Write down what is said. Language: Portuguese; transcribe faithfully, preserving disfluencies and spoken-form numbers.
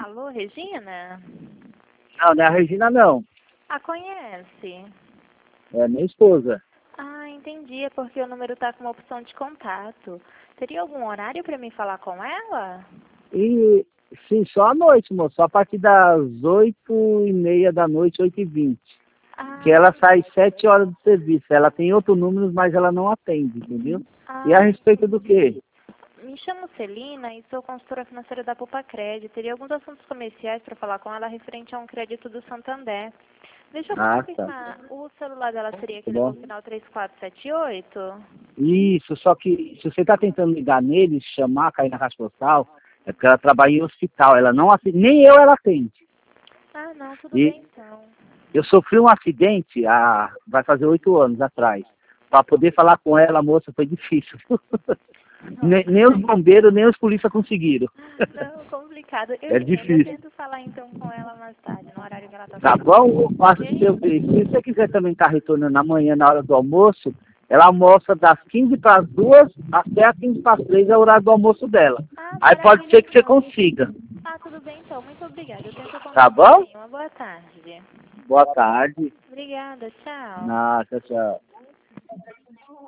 Alô, Regina? Não, não é a Regina, não. Ah, conhece? É minha esposa. Ah, entendi. É porque o número tá com uma opção de contato. Teria algum horário para mim falar com ela? E, sim, só à noite, moço. Só a partir das oito e meia da noite, oito e vinte. Ah, Que ela sai sete horas do serviço. Ela tem outros números, mas ela não atende, entendeu? E a ah, respeito do quê? me chamo Celina e sou consultora financeira da Poupa Crédito. Teria alguns assuntos comerciais para falar com ela referente a um crédito do Santander. Deixa eu Ah, tá. confirmar. O celular dela seria Tá aquele com bom? o final três quatro sete oito? Isso, só que se você está tentando ligar nele, chamar, cair na caixa postal, é porque ela trabalha em hospital. Ela não atende, nem eu ela atende. Ah, não, tudo E bem então. eu sofri um acidente há, vai fazer oito anos atrás. Para poder falar com ela, moça, foi difícil. nem, nem os bombeiros, nem os polícia conseguiram. Não, complicado. Eu É entendo. Eu difícil. tento falar então com ela mais tarde, no horário que ela tá Tá saindo. bom? Eu faço o Ok? seu vídeo. Se você quiser também estar retornando amanhã na hora do almoço, ela almoça das quinze para as duas até as quinze para as três é o horário do almoço dela. Ah, Aí pode maravilha ser que você então. consiga. Ah, tudo bem então. Muito obrigada. Eu tento Tá contato bom? amanhã. Uma boa tarde. Boa tarde. Obrigada. Tchau. Ah, tchau, tchau.